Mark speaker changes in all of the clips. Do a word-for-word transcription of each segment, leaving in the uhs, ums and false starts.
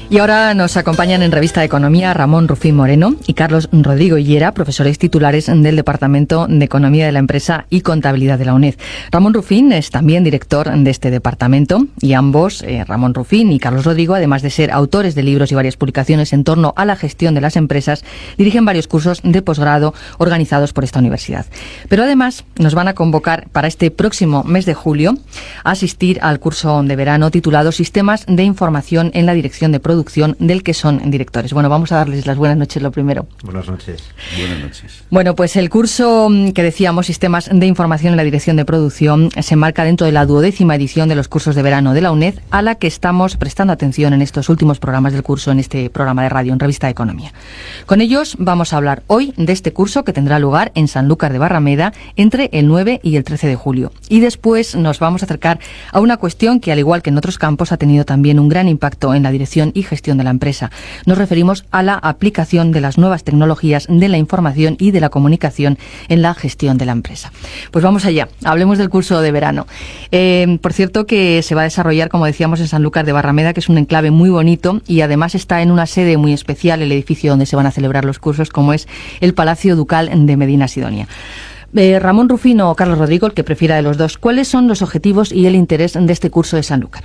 Speaker 1: Y ahora nos acompañan en Revista de Economía Ramón Rufín Moreno y Carlos Rodrigo Higuera, profesores titulares del Departamento de Economía de la Empresa y Contabilidad de la UNED. Ramón Rufín es también director de este departamento y ambos, eh, Ramón Rufín y Carlos Rodrigo, además de ser autores de libros y varias publicaciones en torno a la gestión de las empresas, dirigen varios cursos de posgrado organizados por esta universidad. Pero además nos van a convocar para este próximo mes de julio a asistir al curso de verano titulado Sistemas de Información en la Dirección de Producción, del que son directores. Bueno, vamos a darles las buenas noches lo primero.
Speaker 2: Buenas noches.
Speaker 3: Buenas noches.
Speaker 1: Bueno, pues el curso que decíamos, Sistemas de Información en la Dirección de Producción, se enmarca dentro de la duodécima edición de los cursos de verano de la UNED, a la que estamos prestando atención en estos últimos programas del curso, en este programa de radio, en Revista de Economía. Con ellos vamos a hablar hoy de este curso que tendrá lugar en Sanlúcar de Barrameda entre el nueve y el trece de julio. Y después nos vamos a acercar a una cuestión que, al igual que en otros campos, ha tenido también un gran impacto en la dirección y gestión de la empresa. Nos referimos a la aplicación de las nuevas tecnologías de la información y de la comunicación en la gestión de la empresa. Pues vamos allá, hablemos del curso de verano. Eh, por cierto, que se va a desarrollar, como decíamos, en Sanlúcar de Barrameda, que es un enclave muy bonito y además está en una sede muy especial, el edificio donde se van a celebrar los cursos, como es el Palacio Ducal de Medina Sidonia. Eh, Ramón Rufín o Carlos Rodrigo, el que prefiera de los dos, ¿cuáles son los objetivos y el interés de este curso de Sanlúcar?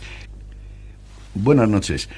Speaker 3: Buenas noches.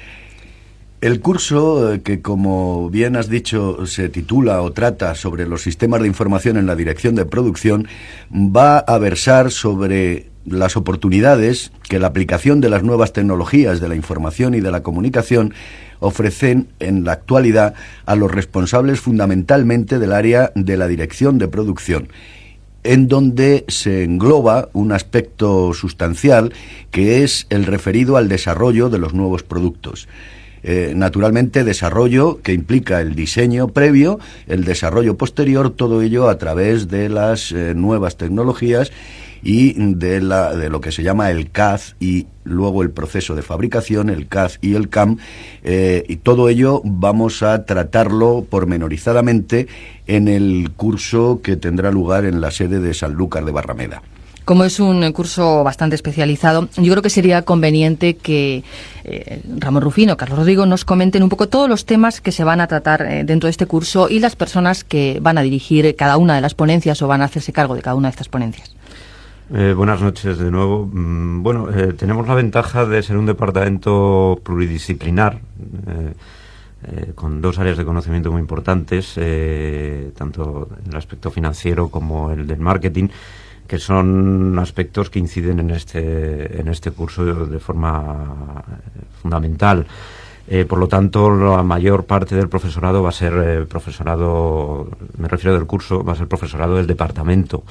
Speaker 3: El curso, que como bien has dicho, se titula o trata sobre los sistemas de información en la dirección de producción, va a versar sobre las oportunidades que la aplicación de las nuevas tecnologías de la información y de la comunicación ofrecen en la actualidad a los responsables fundamentalmente del área de la dirección de producción, en donde se engloba un aspecto sustancial que es el referido al desarrollo de los nuevos productos. Eh, naturalmente, desarrollo que implica el diseño previo, el desarrollo posterior, todo ello a través de las eh, nuevas tecnologías y de, la, de lo que se llama el C A D y luego el proceso de fabricación, el C A D y el C A M, eh, y todo ello vamos a tratarlo pormenorizadamente en el curso que tendrá lugar en la sede de Sanlúcar de Barrameda.
Speaker 1: Como es un curso bastante especializado, yo creo que sería conveniente que eh, Ramón Rufín o Carlos Rodrigo nos comenten un poco todos los temas que se van a tratar eh, dentro de este curso y las personas que van a dirigir cada una de las ponencias o van a hacerse cargo de cada una de estas ponencias.
Speaker 2: Eh, buenas noches de nuevo. Mm, bueno, eh, tenemos la ventaja de ser un departamento pluridisciplinar, eh, eh, con dos áreas de conocimiento muy importantes, eh, tanto en el aspecto financiero como el del marketing, que son aspectos que inciden en este, en este curso de forma fundamental. Eh, por lo tanto, la mayor parte del profesorado va a ser eh, profesorado, me refiero del curso, va a ser profesorado del departamento.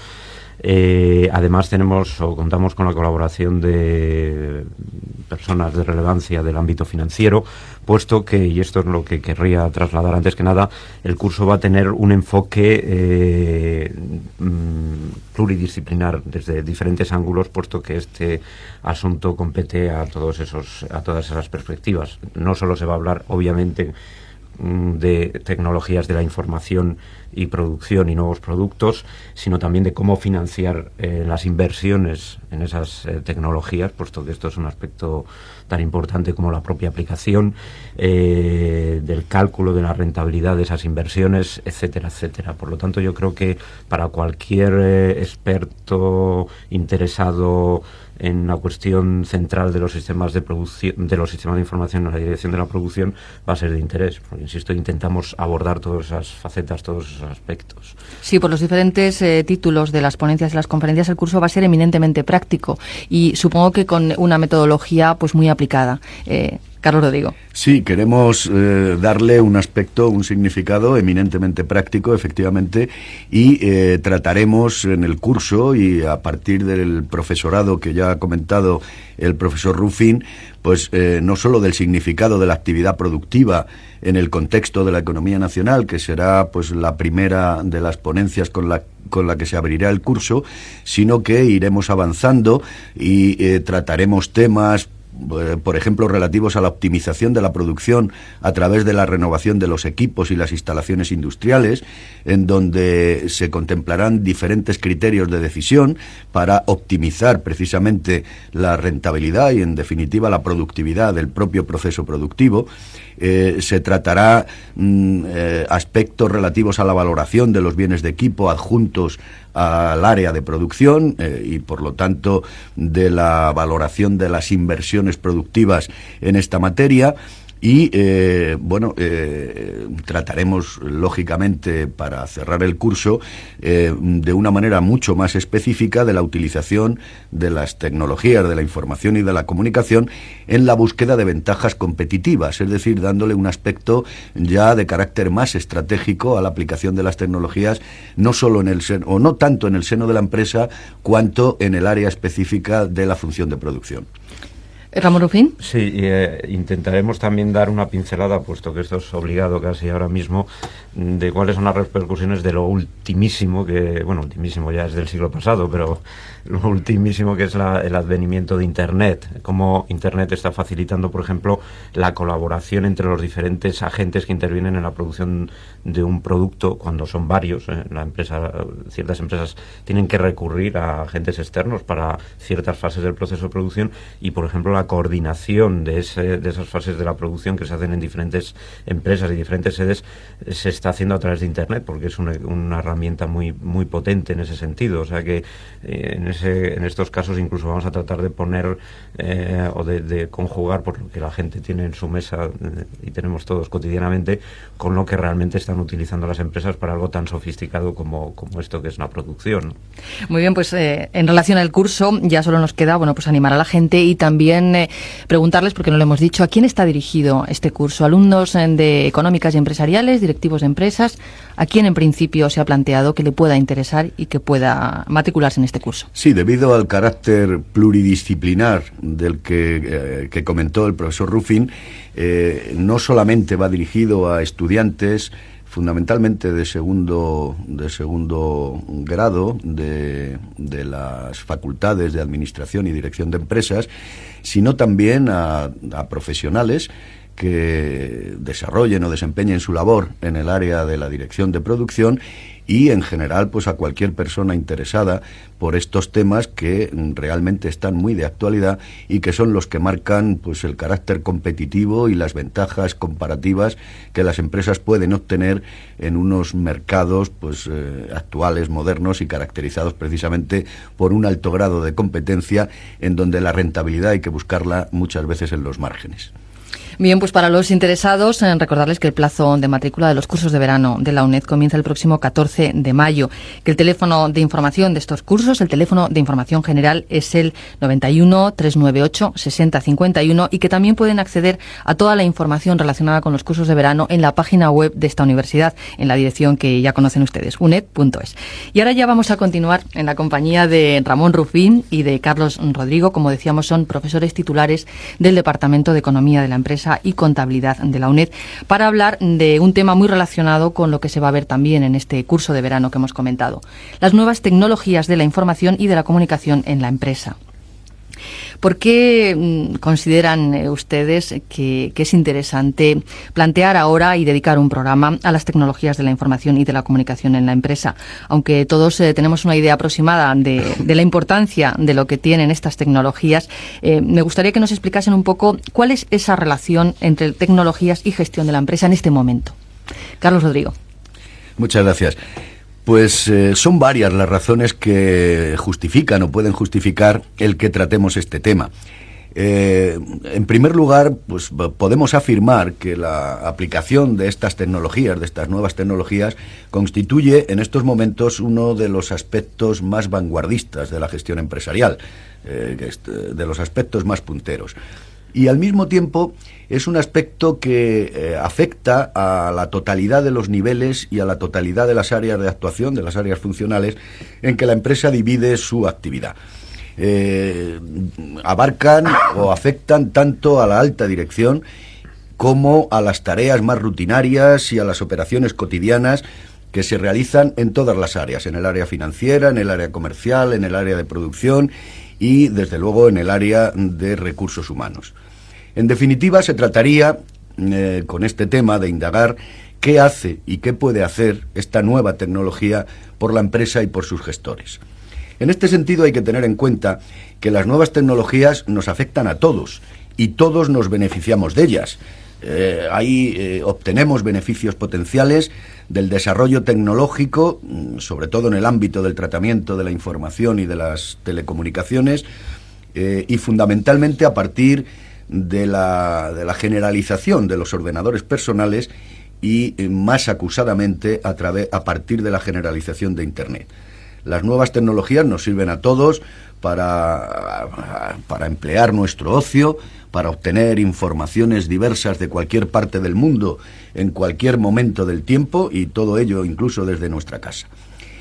Speaker 2: Eh, además tenemos o contamos con la colaboración de personas de relevancia del ámbito financiero, puesto que, y esto es lo que querría trasladar antes que nada, el curso va a tener un enfoque eh, pluridisciplinar desde diferentes ángulos, puesto que este asunto compete a todos esos, a todas esas perspectivas. No solo se va a hablar, obviamente, de tecnologías de la información y producción y nuevos productos, sino también de cómo financiar eh, las inversiones en esas eh, tecnologías, puesto que esto es un aspecto tan importante como la propia aplicación, eh, del cálculo de la rentabilidad de esas inversiones, etcétera, etcétera. Por lo tanto, yo creo que para cualquier eh, experto interesado en la cuestión central de los sistemas de producción, de los sistemas de información en la dirección de la producción, va a ser de interés, porque insisto, intentamos abordar todas esas facetas, todos esos aspectos.
Speaker 1: Sí, por los diferentes eh, títulos de las ponencias y las conferencias, el curso va a ser eminentemente práctico y supongo que con una metodología pues muy aplicada. Eh, Carlos Rodrigo.
Speaker 3: Sí, queremos eh, darle un aspecto, un significado eminentemente práctico, efectivamente, y eh, trataremos en el curso y a partir del profesorado que ya ha comentado el profesor Rufín, pues eh, no solo del significado de la actividad productiva en el contexto de la economía nacional, que será pues la primera de las ponencias con la con la que se abrirá el curso, sino que iremos avanzando y eh, trataremos temas por ejemplo, relativos a la optimización de la producción a través de la renovación de los equipos y las instalaciones industriales, en donde se contemplarán diferentes criterios de decisión para optimizar precisamente la rentabilidad y, en definitiva, la productividad del propio proceso productivo. Eh, se tratará mm, eh, aspectos relativos a la valoración de los bienes de equipo adjuntos al área de producción eh, y, por lo tanto, de la valoración de las inversiones productivas en esta materia. Y, eh, bueno, eh, trataremos, lógicamente, para cerrar el curso, eh, de una manera mucho más específica de la utilización de las tecnologías de la información y de la comunicación en la búsqueda de ventajas competitivas, es decir, dándole un aspecto ya de carácter más estratégico a la aplicación de las tecnologías, no solo en el seno, o no tanto en el seno de la empresa, cuanto en el área específica de la función de producción.
Speaker 1: Ramón Rufín.
Speaker 2: Sí, eh, intentaremos también dar una pincelada, puesto que esto es obligado casi ahora mismo, de cuáles son las repercusiones de lo ultimísimo, que, bueno, ultimísimo ya es del siglo pasado, pero lo ultimísimo que es la, el advenimiento de Internet, cómo Internet está facilitando, por ejemplo, la colaboración entre los diferentes agentes que intervienen en la producción de un producto, cuando son varios. Eh, la empresa, ciertas empresas tienen que recurrir a agentes externos para ciertas fases del proceso de producción y, por ejemplo, la coordinación de, ese, de esas fases de la producción que se hacen en diferentes empresas y diferentes sedes se está haciendo a través de Internet, porque es una, una herramienta muy muy potente en ese sentido. O sea que eh, en, ese, en estos casos incluso vamos a tratar de poner eh, o de, de conjugar por lo que la gente tiene en su mesa eh, y tenemos todos cotidianamente con lo que realmente están utilizando las empresas para algo tan sofisticado como, como esto que es una producción.
Speaker 1: Muy bien, pues eh, en relación al curso ya solo nos queda, bueno, pues animar a la gente y también eh, preguntarles, porque no lo hemos dicho, ¿a quién está dirigido este curso? ¿Alumnos eh, de económicas y empresariales, directivos de empresas? ¿A quién en principio se ha planteado que le pueda interesar y que pueda matricularse en este curso?
Speaker 3: Sí, debido al carácter pluridisciplinar del que, eh, que comentó el profesor Rufín, eh, no solamente va dirigido a estudiantes fundamentalmente de segundo de segundo grado de, de las facultades de Administración y Dirección de Empresas, sino también a, a profesionales que desarrollen o desempeñen su labor en el área de la dirección de producción y, en general, pues a cualquier persona interesada por estos temas que realmente están muy de actualidad y que son los que marcan pues el carácter competitivo y las ventajas comparativas que las empresas pueden obtener en unos mercados pues eh, actuales, modernos y caracterizados precisamente por un alto grado de competencia en donde la rentabilidad hay que buscarla muchas veces en los márgenes.
Speaker 1: Bien, pues para los interesados, eh, recordarles que el plazo de matrícula de los cursos de verano de la UNED comienza el próximo catorce de mayo, que el teléfono de información de estos cursos, el teléfono de información general, es el noventa y uno, trescientos noventa y ocho, sesenta cincuenta y uno, y que también pueden acceder a toda la información relacionada con los cursos de verano en la página web de esta universidad, en la dirección que ya conocen ustedes, uned punto es. Y ahora ya vamos a continuar en la compañía de Ramón Rufín y de Carlos Rodrigo. Como decíamos, son profesores titulares del Departamento de Economía de la Empresa y Contabilidad de la UNED, para hablar de un tema muy relacionado con lo que se va a ver también en este curso de verano que hemos comentado: las nuevas tecnologías de la información y de la comunicación en la empresa. ¿Por qué mm, consideran eh, ustedes que, que es interesante plantear ahora y dedicar un programa a las tecnologías de la información y de la comunicación en la empresa? Aunque todos eh, tenemos una idea aproximada de, de la importancia de lo que tienen estas tecnologías, eh, me gustaría que nos explicasen un poco cuál es esa relación entre tecnologías y gestión de la empresa en este momento. Carlos Rodrigo.
Speaker 3: Muchas gracias. Pues eh, son varias las razones que justifican o pueden justificar el que tratemos este tema. Eh, en primer lugar, pues podemos afirmar que la aplicación de estas tecnologías, de estas nuevas tecnologías, constituye en estos momentos uno de los aspectos más vanguardistas de la gestión empresarial, eh, de los aspectos más punteros. Y al mismo tiempo es un aspecto que eh, afecta a la totalidad de los niveles y a la totalidad de las áreas de actuación, de las áreas funcionales en que la empresa divide su actividad. Eh, abarcan o afectan tanto a la alta dirección como a las tareas más rutinarias y a las operaciones cotidianas que se realizan en todas las áreas, en el área financiera, en el área comercial, en el área de producción y, desde luego, en el área de recursos humanos. En definitiva, se trataría, eh, con este tema, de indagar qué hace y qué puede hacer esta nueva tecnología por la empresa y por sus gestores. En este sentido, hay que tener en cuenta que las nuevas tecnologías nos afectan a todos y todos nos beneficiamos de ellas. Eh, ahí eh, obtenemos beneficios potenciales del desarrollo tecnológico, sobre todo en el ámbito del tratamiento de la información y de las telecomunicaciones, eh, y fundamentalmente a partir de la, de la generalización de los ordenadores personales y, eh, más acusadamente, a, través, a partir de la generalización de Internet. Las nuevas tecnologías nos sirven a todos para, para emplear nuestro ocio, para obtener informaciones diversas de cualquier parte del mundo en cualquier momento del tiempo, y todo ello incluso desde nuestra casa.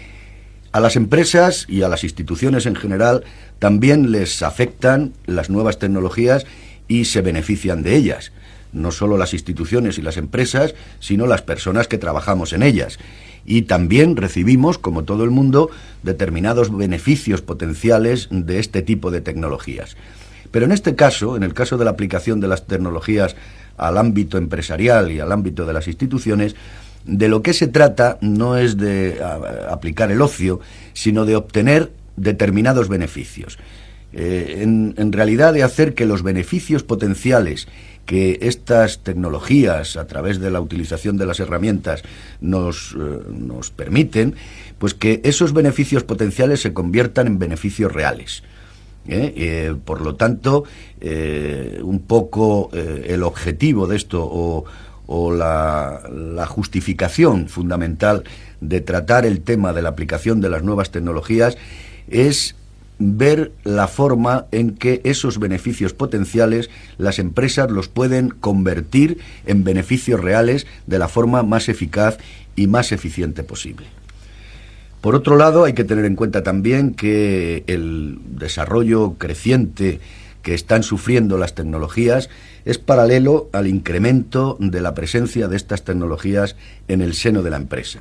Speaker 3: A las empresas y a las instituciones en general también les afectan las nuevas tecnologías y se benefician de ellas. No solo las instituciones y las empresas, sino las personas que trabajamos en ellas. Y también recibimos, como todo el mundo, determinados beneficios potenciales de este tipo de tecnologías. Pero en este caso, en el caso de la aplicación de las tecnologías al ámbito empresarial y al ámbito de las instituciones, de lo que se trata no es de a, aplicar el ocio, sino de obtener determinados beneficios. Eh, en, en realidad, de hacer que los beneficios potenciales que estas tecnologías, a través de la utilización de las herramientas, nos, eh, nos permiten, pues que esos beneficios potenciales se conviertan en beneficios reales. ¿Eh? Eh, por lo tanto, eh, un poco eh, el objetivo de esto, o, o la, la justificación fundamental de tratar el tema de la aplicación de las nuevas tecnologías, es ver la forma en que esos beneficios potenciales las empresas los pueden convertir en beneficios reales de la forma más eficaz y más eficiente posible. Por otro lado, hay que tener en cuenta también que el desarrollo creciente que están sufriendo las tecnologías es paralelo al incremento de la presencia de estas tecnologías en el seno de la empresa,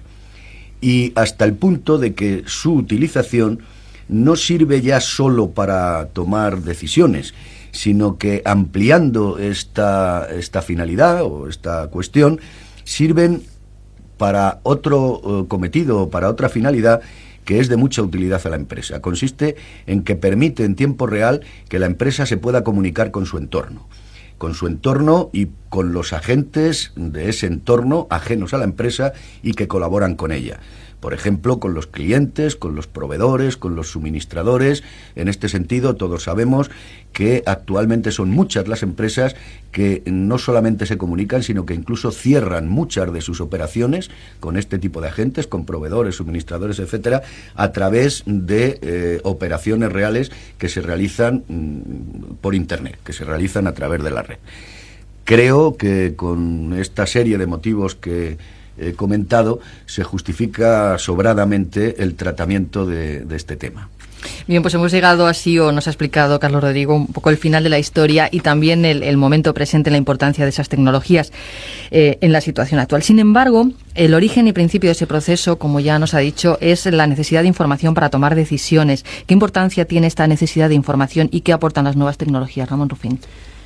Speaker 3: y hasta el punto de que su utilización no sirve ya solo para tomar decisiones, sino que, ampliando esta, esta finalidad o esta cuestión, sirven para otro uh, cometido, para otra finalidad que es de mucha utilidad a la empresa. Consiste en que permite en tiempo real que la empresa se pueda comunicar con su entorno, con su entorno y con los agentes de ese entorno ajenos a la empresa y que colaboran con ella. Por ejemplo, con los clientes, con los proveedores, con los suministradores. En este sentido, todos sabemos que actualmente son muchas las empresas que no solamente se comunican, sino que incluso cierran muchas de sus operaciones con este tipo de agentes, con proveedores, suministradores, etcétera, a través de eh, operaciones reales que se realizan mmm, por Internet, que se realizan a través de la red. Creo que con esta serie de motivos que he comentado, se justifica sobradamente el tratamiento de, de este tema.
Speaker 1: Bien, pues hemos llegado así, o nos ha explicado Carlos Rodrigo, un poco el final de la historia y también el, el momento presente, la importancia de esas tecnologías eh, en la situación actual. Sin embargo, el origen y principio de ese proceso, como ya nos ha dicho, es la necesidad de información para tomar decisiones. ¿Qué importancia tiene esta necesidad de información y qué aportan las nuevas tecnologías? Ramón Rufín.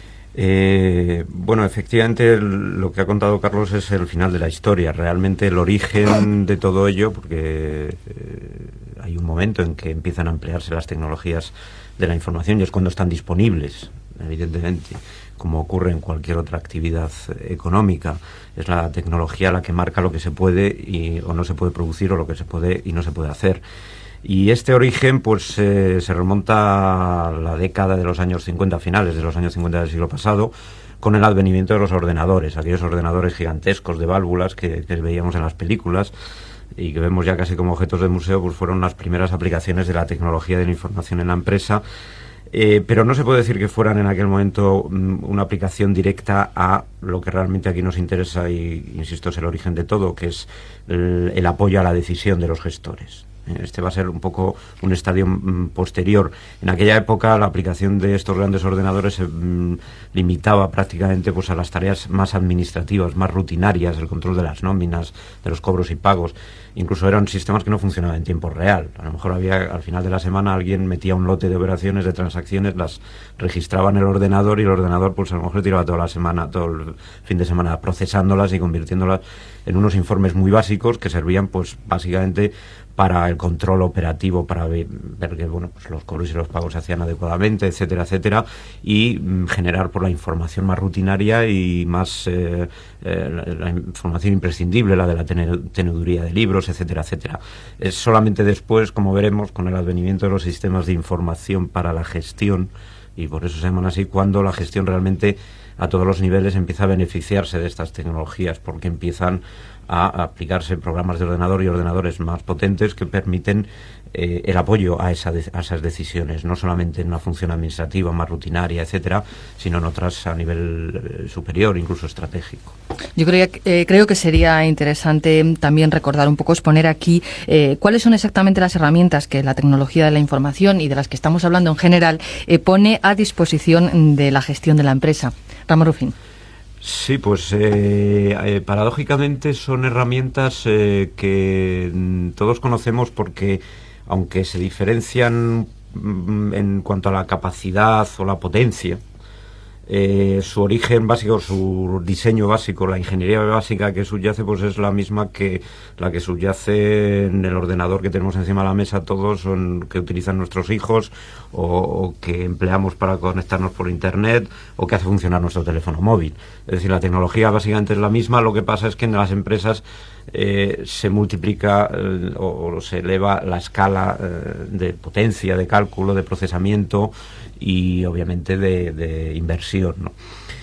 Speaker 2: Eh, bueno, efectivamente el, lo que ha contado Carlos es el final de la historia, realmente el origen de todo ello, porque eh, hay un momento en que empiezan a emplearse las tecnologías de la información y es cuando están disponibles, evidentemente, como ocurre en cualquier otra actividad económica. Es la tecnología la que marca lo que se puede y, o no se puede producir, o lo que se puede y no se puede hacer. Y este origen pues eh, se remonta a la década de los años cincuenta, finales de los años cincuenta del siglo pasado, con el advenimiento de los ordenadores, aquellos ordenadores gigantescos de válvulas que, que veíamos en las películas y que vemos ya casi como objetos de museo. Pues fueron las primeras aplicaciones de la tecnología de la información en la empresa, eh, pero no se puede decir que fueran en aquel momento um, una aplicación directa a lo que realmente aquí nos interesa y, insisto, es el origen de todo, que es el, el apoyo a la decisión de los gestores. Este va a ser un poco un estadio mm, posterior. En aquella época la aplicación de estos grandes ordenadores se mm, limitaba prácticamente pues a las tareas más administrativas, más rutinarias, el control de las nóminas, de los cobros y pagos. Incluso eran sistemas que no funcionaban en tiempo real. A lo mejor había, al final de la semana, alguien metía un lote de operaciones, de transacciones, las registraba en el ordenador y el ordenador pues a lo mejor tiraba toda la semana, todo el fin de semana procesándolas y convirtiéndolas en unos informes muy básicos que servían pues básicamente para el control operativo, para ver, ver que bueno, pues los cobros y los pagos se hacían adecuadamente, etcétera, etcétera, y mm, generar por la información más rutinaria y más eh, eh, la, la información imprescindible, la de la teneduría de libros, etcétera, etcétera. Es solamente después, como veremos, con el advenimiento de los sistemas de información para la gestión, y por eso se llaman así, cuando la gestión realmente a todos los niveles empieza a beneficiarse de estas tecnologías, porque empiezan a aplicarse programas de ordenador y ordenadores más potentes que permiten eh, el apoyo a, esa de, a esas decisiones, no solamente en una función administrativa más rutinaria, etcétera, sino en otras a nivel eh, superior, incluso estratégico.
Speaker 1: Yo creo, eh, creo que sería interesante también recordar un poco, exponer aquí eh, cuáles son exactamente las herramientas que la tecnología de la información y de las que estamos hablando en general eh, pone a disposición de la gestión de la empresa. Ramón Rufín.
Speaker 2: Sí, pues eh, eh, paradójicamente son herramientas eh, que mm, todos conocemos porque, aunque se diferencian mm, en cuanto a la capacidad o la potencia, eh, su origen básico, su diseño básico, la ingeniería básica que subyace, pues es la misma que la que subyace en el ordenador que tenemos encima de la mesa todos, o en, que utilizan nuestros hijos, o, o que empleamos para conectarnos por internet, o que hace funcionar nuestro teléfono móvil. Es decir, la tecnología básicamente es la misma, lo que pasa es que en las empresas eh, se multiplica eh, o, o se eleva la escala eh, de potencia, de cálculo, de procesamiento y obviamente de, de inversión, ¿no?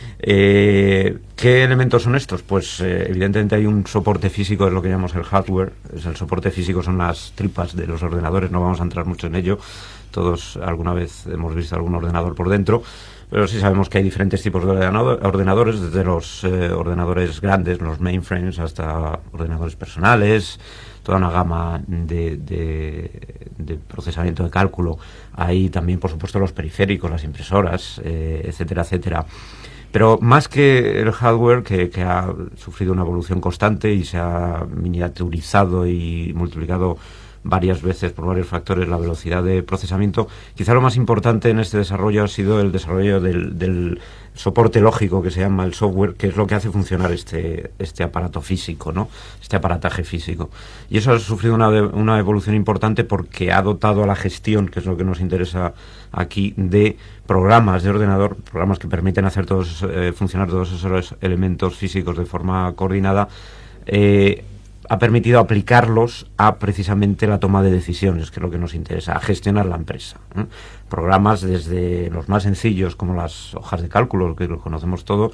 Speaker 2: Eh, ¿Qué elementos son estos? Pues eh, evidentemente hay un soporte físico, es lo que llamamos el hardware. Es el soporte físico, son las tripas de los ordenadores, no vamos a entrar mucho en ello. Todos alguna vez hemos visto algún ordenador por dentro, pero sí sabemos que hay diferentes tipos de ordenadores, desde los eh, ordenadores grandes, los mainframes, hasta ordenadores personales, toda una gama de, de, de procesamiento de cálculo. Hay también, por supuesto, los periféricos, las impresoras, eh, etcétera, etcétera. Pero más que el hardware, que, que ha sufrido una evolución constante y se ha miniaturizado y multiplicado varias veces por varios factores la velocidad de procesamiento, quizá lo más importante en este desarrollo ha sido el desarrollo del, del soporte lógico, que se llama el software, que es lo que hace funcionar este este aparato físico, ¿no? Este aparataje físico. Y eso ha sufrido una, una evolución importante porque ha dotado a la gestión, que es lo que nos interesa aquí, de programas de ordenador, programas que permiten hacer todos eh, funcionar todos esos elementos físicos de forma coordinada. eh, ha permitido aplicarlos a precisamente la toma de decisiones, que es lo que nos interesa, a gestionar la empresa, ¿eh? Programas desde los más sencillos, como las hojas de cálculo, que lo conocemos todo,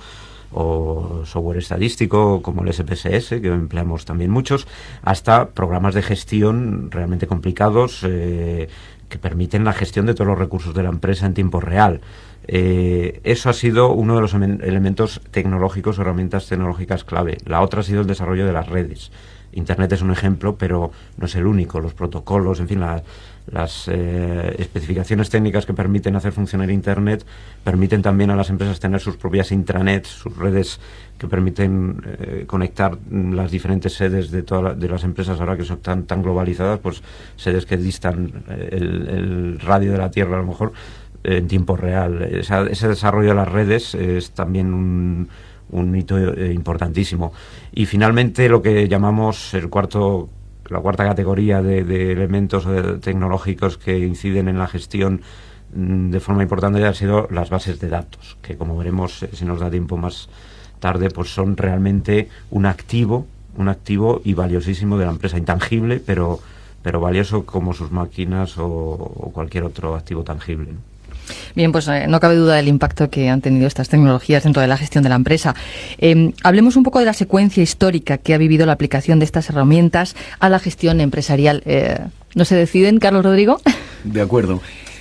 Speaker 2: o software estadístico, como el S P S S, que empleamos también muchos, hasta programas de gestión realmente complicados, eh, que permiten la gestión de todos los recursos de la empresa en tiempo real. Eh, eso ha sido uno de los elementos tecnológicos o herramientas tecnológicas clave. La otra ha sido el desarrollo de las redes. Internet es un ejemplo, pero no es el único. Los protocolos, en fin, la, las eh, especificaciones técnicas que permiten hacer funcionar Internet permiten también a las empresas tener sus propias intranets, sus redes que permiten eh, conectar las diferentes sedes de todas la, de las empresas ahora que son tan, tan globalizadas, pues sedes que distan el, el radio de la Tierra a lo mejor eh, en tiempo real. Esa, ese desarrollo de las redes es también un un hito eh, importantísimo. Y finalmente lo que llamamos el cuarto, la cuarta categoría de, de elementos de, tecnológicos que inciden en la gestión mm, de forma importante han sido las bases de datos, que como veremos, eh, si nos da tiempo más tarde, pues son realmente un activo, un activo y valiosísimo de la empresa, intangible, pero, pero valioso como sus máquinas o, o cualquier otro activo tangible, ¿no?
Speaker 1: Bien, pues eh, no cabe duda del impacto que han tenido estas tecnologías dentro de la gestión de la empresa. Eh, hablemos un poco de la secuencia histórica que ha vivido la aplicación de estas herramientas a la gestión empresarial. Eh, ¿No se deciden, Carlos Rodrigo?
Speaker 3: De acuerdo.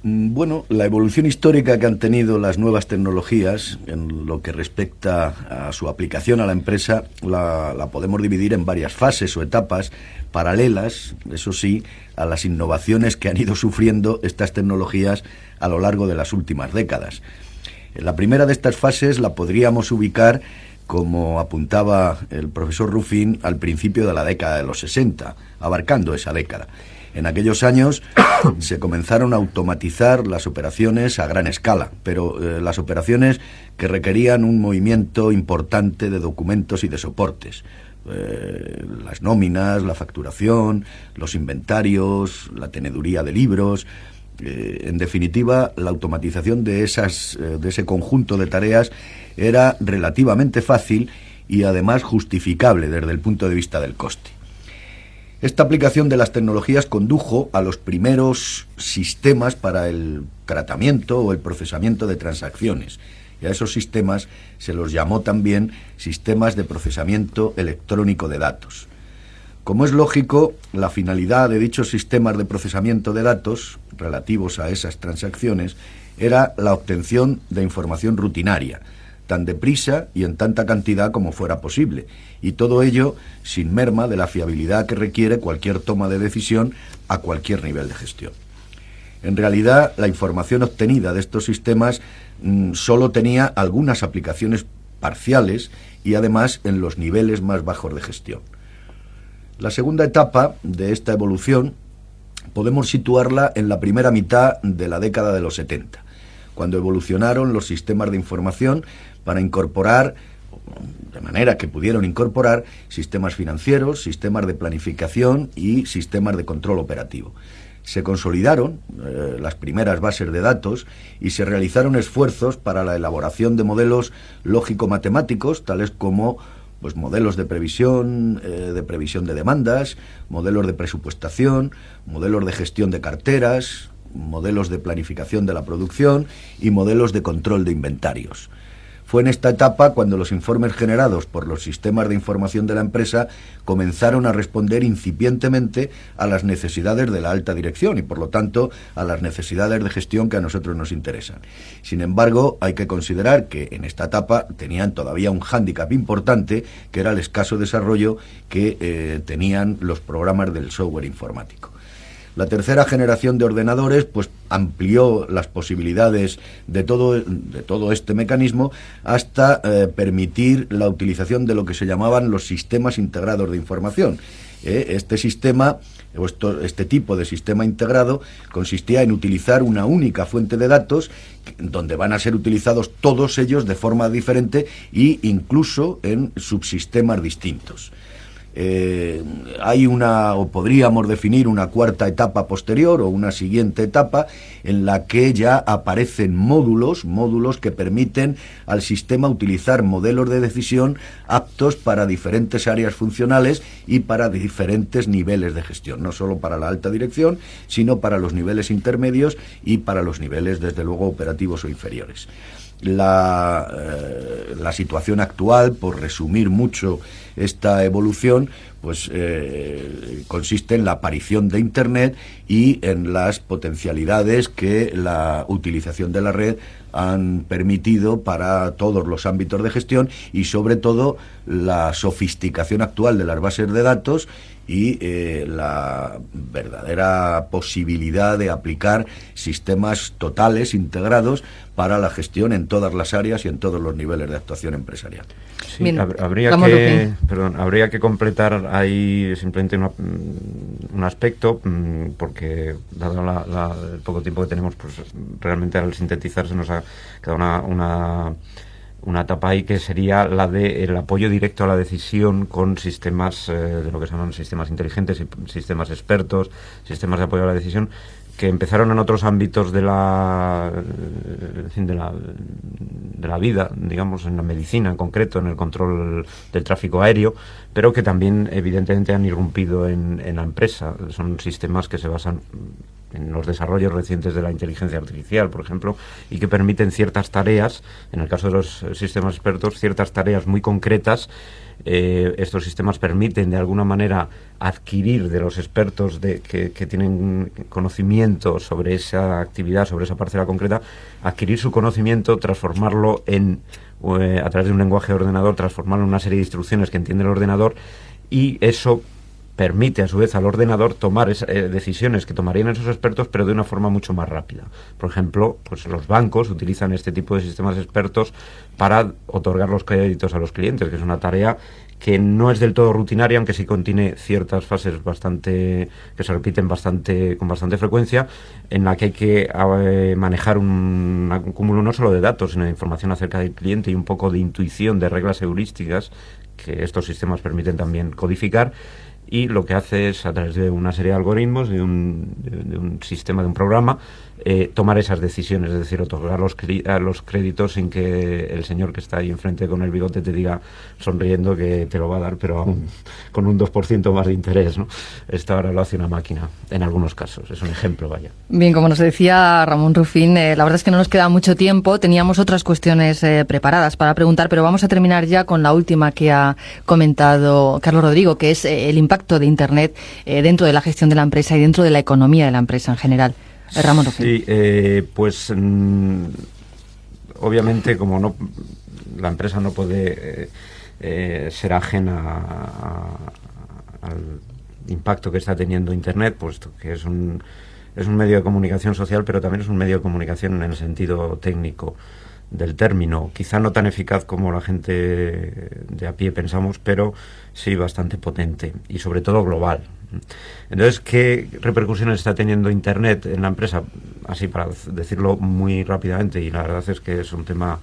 Speaker 3: Bueno, la evolución histórica que han tenido las nuevas tecnologías en lo que respecta a su aplicación a la empresa la, la podemos dividir en varias fases o etapas paralelas, eso sí, a las innovaciones que han ido sufriendo estas tecnologías a lo largo de las últimas décadas. La primera de estas fases la podríamos ubicar, como apuntaba el profesor Ruffin, al principio de la década de los sesenta, abarcando esa década. En aquellos años se comenzaron a automatizar las operaciones a gran escala, pero eh, las operaciones que requerían un movimiento importante de documentos y de soportes. Eh, las nóminas, la facturación, los inventarios, la teneduría de libros. Eh, en definitiva, la automatización de, esas, eh, de ese conjunto de tareas era relativamente fácil y además justificable desde el punto de vista del coste. Esta aplicación de las tecnologías condujo a los primeros sistemas para el tratamiento o el procesamiento de transacciones. Y a esos sistemas se los llamó también sistemas de procesamiento electrónico de datos. Como es lógico, la finalidad de dichos sistemas de procesamiento de datos relativos a esas transacciones era la obtención de información rutinaria, tan deprisa y en tanta cantidad como fuera posible, y todo ello sin merma de la fiabilidad que requiere cualquier toma de decisión a cualquier nivel de gestión. En realidad, la información obtenida de estos sistemas mmm, solo tenía algunas aplicaciones parciales y además en los niveles más bajos de gestión. La segunda etapa de esta evolución podemos situarla en la primera mitad de la década de los setenta, cuando evolucionaron los sistemas de información para incorporar, de manera que pudieron incorporar, sistemas financieros, sistemas de planificación y sistemas de control operativo. Se consolidaron eh, las primeras bases de datos y se realizaron esfuerzos para la elaboración de modelos lógico-matemáticos, tales como pues, modelos de previsión, eh, de previsión de demandas, modelos de presupuestación, modelos de gestión de carteras, modelos de planificación de la producción y modelos de control de inventarios. Fue en esta etapa cuando los informes generados por los sistemas de información de la empresa comenzaron a responder incipientemente a las necesidades de la alta dirección y, por lo tanto, a las necesidades de gestión que a nosotros nos interesan. Sin embargo, hay que considerar que en esta etapa tenían todavía un hándicap importante, que era el escaso desarrollo que eh, tenían los programas del software informático. La tercera generación de ordenadores pues amplió las posibilidades de todo, de todo este mecanismo hasta eh, permitir la utilización de lo que se llamaban los sistemas integrados de información. Eh, este sistema, o esto, este tipo de sistema integrado, consistía en utilizar una única fuente de datos donde van a ser utilizados todos ellos de forma diferente e incluso en subsistemas distintos. Eh, hay una, o podríamos definir una cuarta etapa posterior o una siguiente etapa en la que ya aparecen módulos, módulos que permiten al sistema utilizar modelos de decisión aptos para diferentes áreas funcionales y para diferentes niveles de gestión, no solo para la alta dirección, sino para los niveles intermedios y para los niveles, desde luego, operativos o inferiores. La, eh, la situación actual, por resumir mucho esta evolución, pues eh, consiste en la aparición de Internet y en las potencialidades que la utilización de la red han permitido para todos los ámbitos de gestión y, sobre todo, la sofisticación actual de las bases de datos y eh, la verdadera posibilidad de aplicar sistemas totales, integrados, para la gestión en todas las áreas y en todos los niveles de actuación empresarial.
Speaker 2: Sí,
Speaker 1: Bien,
Speaker 2: habría, que, perdón, habría que completar ahí simplemente una, un aspecto, porque dado la, la, el poco tiempo que tenemos, pues realmente al sintetizar se nos ha quedado una... una una etapa ahí que sería la del apoyo directo a la decisión con sistemas, eh, de lo que se llaman sistemas inteligentes, sistemas expertos, sistemas de apoyo a la decisión, que empezaron en otros ámbitos de la, en fin, de la, de la vida, digamos, en la medicina en concreto, en el control del tráfico aéreo, pero que también evidentemente han irrumpido en, en la empresa. Son sistemas que se basan en los desarrollos recientes de la inteligencia artificial, por ejemplo, y que permiten ciertas tareas, en el caso de los sistemas expertos, ciertas tareas muy concretas. Eh, estos sistemas permiten de alguna manera adquirir de los expertos de, que, que tienen conocimiento sobre esa actividad, sobre esa parcela concreta, adquirir su conocimiento, transformarlo en, eh, a través de un lenguaje de ordenador, transformarlo en una serie de instrucciones que entiende el ordenador, y eso permite a su vez al ordenador tomar esa, eh, decisiones que tomarían esos expertos, pero de una forma mucho más rápida. Por ejemplo, pues los bancos utilizan este tipo de sistemas expertos para otorgar los créditos a los clientes, que es una tarea que no es del todo rutinaria, aunque sí contiene ciertas fases bastante que se repiten bastante con bastante frecuencia, en la que hay que eh, manejar un, un cúmulo no solo de datos, sino de información acerca del cliente y un poco de intuición de reglas heurísticas que estos sistemas permiten también codificar. Y lo que hace es, a través de una serie de algoritmos, de un, de, de un sistema, de un programa, eh, tomar esas decisiones, es decir, otorgar los, los créditos sin que el señor que está ahí enfrente con el bigote te diga, sonriendo, que te lo va a dar, pero aún con un dos por ciento más de interés, ¿no? Esto ahora lo hace una máquina, en algunos casos. Es un ejemplo, vaya.
Speaker 1: Bien, como nos decía Ramón Rufín, eh, la verdad es que no nos queda mucho tiempo. Teníamos otras cuestiones eh, preparadas para preguntar, pero vamos a terminar ya con la última que ha comentado Carlos Rodrigo, que es eh, el impacto de Internet eh, dentro de la gestión de la empresa y dentro de la economía de la empresa en general. Eh, Ramón Rufín.
Speaker 2: Sí, eh, pues mm, obviamente como no la empresa no puede eh, eh, ser ajena a, a, al impacto que está teniendo Internet, puesto que es un es un medio de comunicación social, pero también es un medio de comunicación en el sentido técnico del término, quizá no tan eficaz como la gente de a pie pensamos, pero sí bastante potente y sobre todo global. Entonces, ¿qué repercusiones está teniendo Internet en la empresa? Así, para decirlo muy rápidamente, y la verdad es que es un tema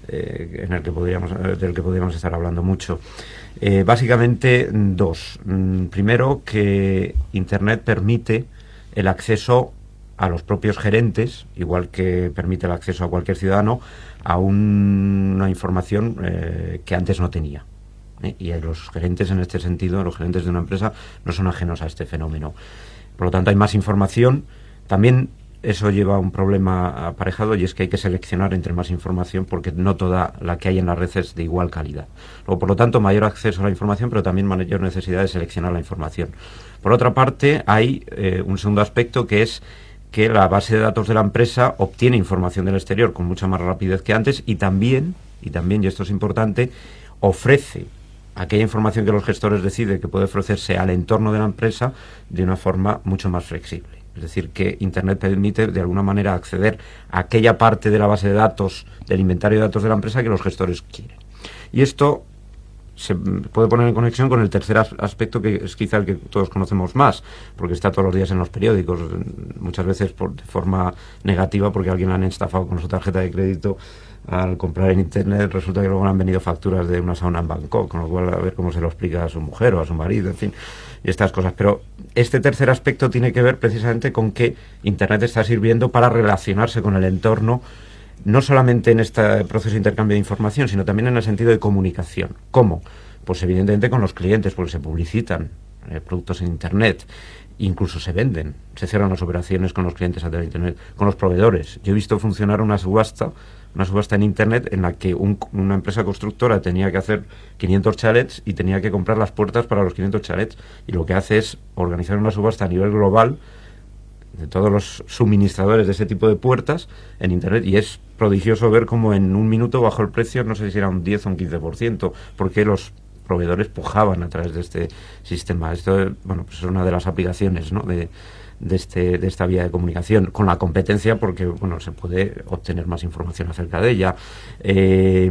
Speaker 2: eh, en el que podríamos, del que podríamos estar hablando mucho. Eh, básicamente, dos. Primero, que Internet permite el acceso a los propios gerentes, igual que permite el acceso a cualquier ciudadano, a un, una información eh, que antes no tenía. ¿eh? Y los gerentes, en este sentido, los gerentes de una empresa, no son ajenos a este fenómeno. Por lo tanto, hay más información. También eso lleva a un problema aparejado, y es que hay que seleccionar entre más información, porque no toda la que hay en la red es de igual calidad. Luego, por lo tanto, mayor acceso a la información, pero también mayor necesidad de seleccionar la información. Por otra parte, hay eh, un segundo aspecto, que es que la base de datos de la empresa obtiene información del exterior con mucha más rapidez que antes, y también, y también, y esto es importante, ofrece aquella información que los gestores deciden que puede ofrecerse al entorno de la empresa de una forma mucho más flexible. Es decir, que Internet permite de alguna manera acceder a aquella parte de la base de datos, del inventario de datos de la empresa, que los gestores quieren. Y esto se puede poner en conexión con el tercer aspecto, que es quizá el que todos conocemos más, porque está todos los días en los periódicos, muchas veces por, de forma negativa, porque a alguien le han estafado con su tarjeta de crédito al comprar en Internet. Resulta que luego le han venido facturas de una sauna en Bangkok, con lo cual a ver cómo se lo explica a su mujer o a su marido, en fin, y estas cosas. Pero este tercer aspecto tiene que ver precisamente con que Internet está sirviendo para relacionarse con el entorno, no solamente en este proceso de intercambio de información, sino también en el sentido de comunicación. ¿Cómo? Pues evidentemente con los clientes, porque se publicitan eh, productos en Internet, incluso se venden, se cierran las operaciones con los clientes a través de Internet, con los proveedores. Yo he visto funcionar una subasta, una subasta en Internet, en la que un, una empresa constructora tenía que hacer quinientos chalets y tenía que comprar las puertas para los quinientos chalets, y lo que hace es organizar una subasta a nivel global de todos los suministradores de ese tipo de puertas en Internet, y es prodigioso ver cómo en un minuto bajó el precio, no sé si era un diez o un quince por ciento, porque los proveedores pujaban a través de este sistema. Esto, bueno, pues es una de las aplicaciones, ¿no?, de, de, este, de esta vía de comunicación, con la competencia, porque, bueno, se puede obtener más información acerca de ella. Eh,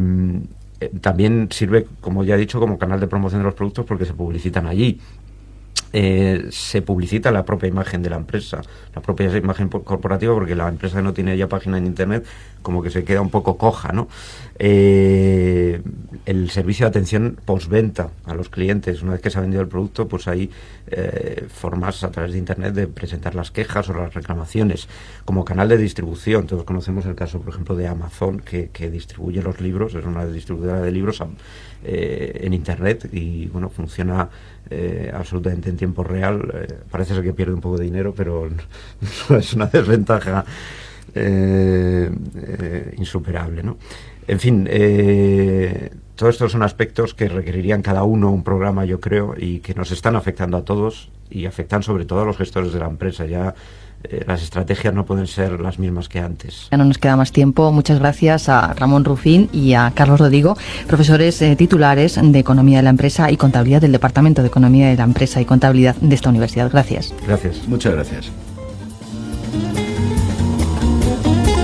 Speaker 2: también sirve, como ya he dicho, como canal de promoción de los productos, porque se publicitan allí. Eh, se publicita la propia imagen de la empresa, la propia imagen corporativa, porque la empresa no tiene ya página en Internet, como que se queda un poco coja, ¿no? Eh, el servicio de atención postventa a los clientes, una vez que se ha vendido el producto, pues hay eh, formas a través de internet de presentar las quejas o las reclamaciones, como canal de distribución. Todos conocemos el caso, por ejemplo, de Amazon, que, que distribuye los libros, es una distribuidora de libros eh, en internet, y bueno, funciona eh, absolutamente en tiempo real. Eh, parece ser que pierde un poco de dinero, pero no es una desventaja eh, eh, insuperable, ¿no? En fin, eh, todos estos son aspectos que requerirían cada uno un programa, yo creo, y que nos están afectando a todos y afectan sobre todo a los gestores de la empresa. Ya eh, las estrategias no pueden ser las mismas que antes.
Speaker 1: Ya no nos queda más tiempo. Muchas gracias a Ramón Rufín y a Carlos Rodrigo, profesores eh, titulares de Economía de la Empresa y Contabilidad del Departamento de Economía de la Empresa y Contabilidad de esta universidad. Gracias.
Speaker 2: Gracias.
Speaker 3: Muchas gracias.